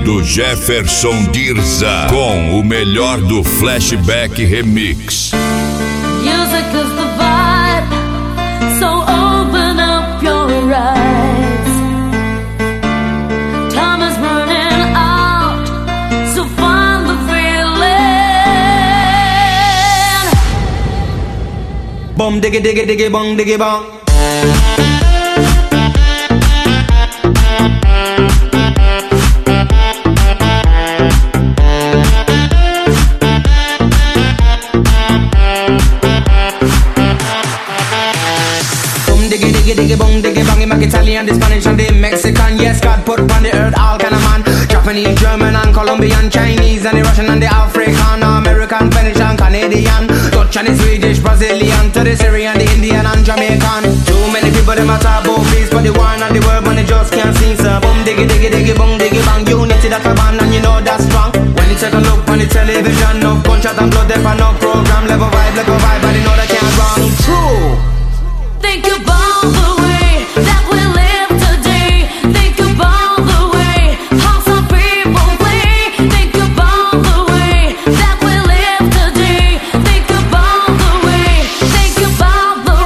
querido Jefferson Dirza com o melhor do Flashback Remix. Music is the vibe, so open up your eyes. Time is running out, so find the feeling. Bum diggy diggy diggy bong diggy bong. Diggy bong, diggy bong, make Italian, the Spanish and the Mexican. Yes, God put on the earth all kind of man. Japanese, German and Colombian, Chinese and the Russian and the African, American, Finnish and Canadian, Dutch and the Swedish, Brazilian, to the Syrian, the Indian and Jamaican. Too many people them a talk about peace, but the war and the world when they just can't see. So boom, diggy diggy diggy bong, diggy bang, unity that's a band and you know that's strong. When you take a look on the television, no gunshot and blood, there for no program, level vibe, but you know that can't wrong. True. Think about the way that we live today. Think about the way how some people play. Think about the way that we live today. Think about the way. Think about the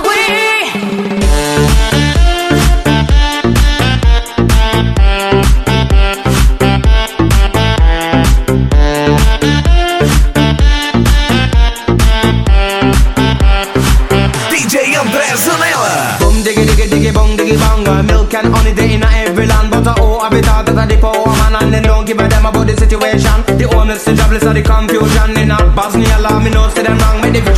DJ André Zanella. Diggy diggy diggy bong diggy bong, milk and honey they in every land. But I be thought that the poor man and they don't give a damn about the situation. The honest, the jobless, and the confusion in a Bosnia, me know say them wrong. Make the